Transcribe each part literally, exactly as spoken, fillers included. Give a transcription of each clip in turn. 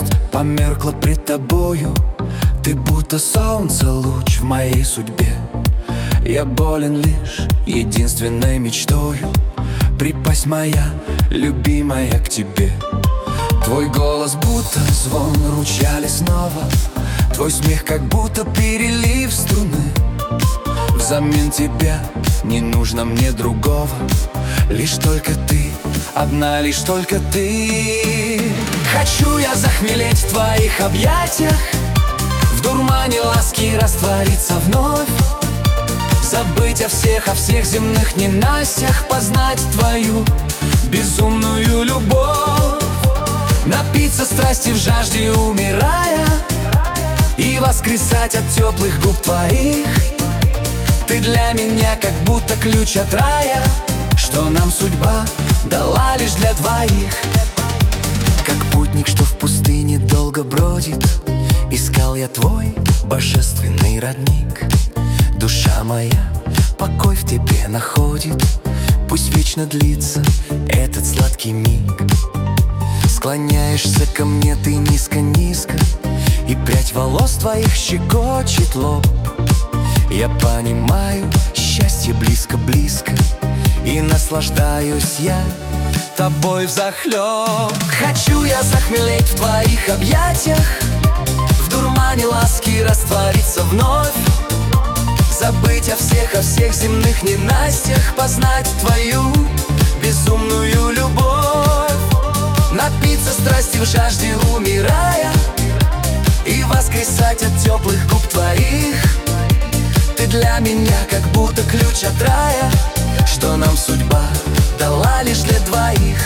звезд померкла пред тобою. Ты будто солнце, луч в моей судьбе. Я болен лишь единственной мечтою припасть, моя любимая, к тебе. Твой голос будто звон ручья лесного, твой смех как будто перелив струны. Взамен тебя не нужно мне другого, лишь только ты, одна лишь только ты. Хочу я захмелеть в твоих объятиях, в дурмане ласки раствориться вновь, забыть о всех, о всех земных ненастьях, познать твою безумную любовь, напиться страсти в жажде умирая и воскресать от теплых губ твоих. Ты для меня как будто ключ от рая, что нам судьба дала лишь для двоих. Как путник, что в пустыне долго бродит, искал я твой божественный родник. Душа моя покой в тебе находит, пусть вечно длится этот сладкий миг. Склоняешься ко мне ты низко-низко, и прядь волос твоих щекочет лоб. Я понимаю, счастье близко-близко, и наслаждаюсь я тобой взахлеб. Хочу я захмелеть в твоих объятиях, в дурмане ласки раствориться вновь, забыть о всех, о всех земных ненастьях, познать твою безумную любовь, напиться страсти в жажде умирая и воскресать от теплых губ твоих. Ты для меня как будто ключ от рая, что нам судьба дала лишь для двоих.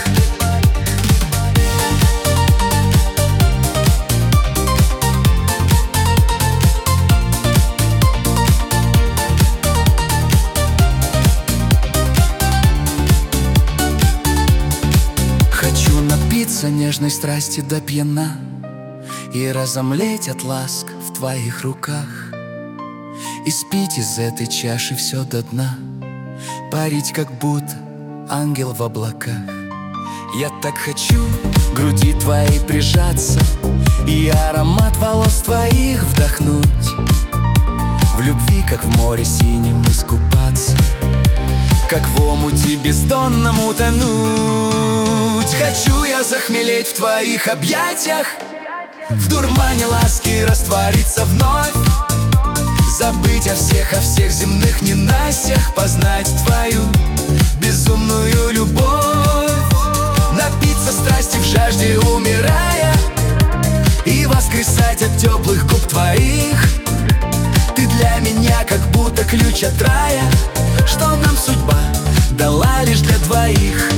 Хочу напиться нежной страсти до пьяна и разомлеть от ласк в твоих руках, и спить из этой чаши все до дна, парить как будто ангел в облаках. Я так хочу к груди твоей прижаться и аромат волос твоих вдохнуть, в любви, как в море синем, искупаться, как в омуте бездонном утонуть. Хочу я захмелеть в твоих объятиях, в дурмане ласки раствориться вновь, забыть о всех, о всех земных ненастьях, познать твою безумную любовь, напиться страсти в жажде умирая и воскресать от теплых губ твоих. Ты для меня как будто ключ от рая, что нам судьба дала лишь для двоих.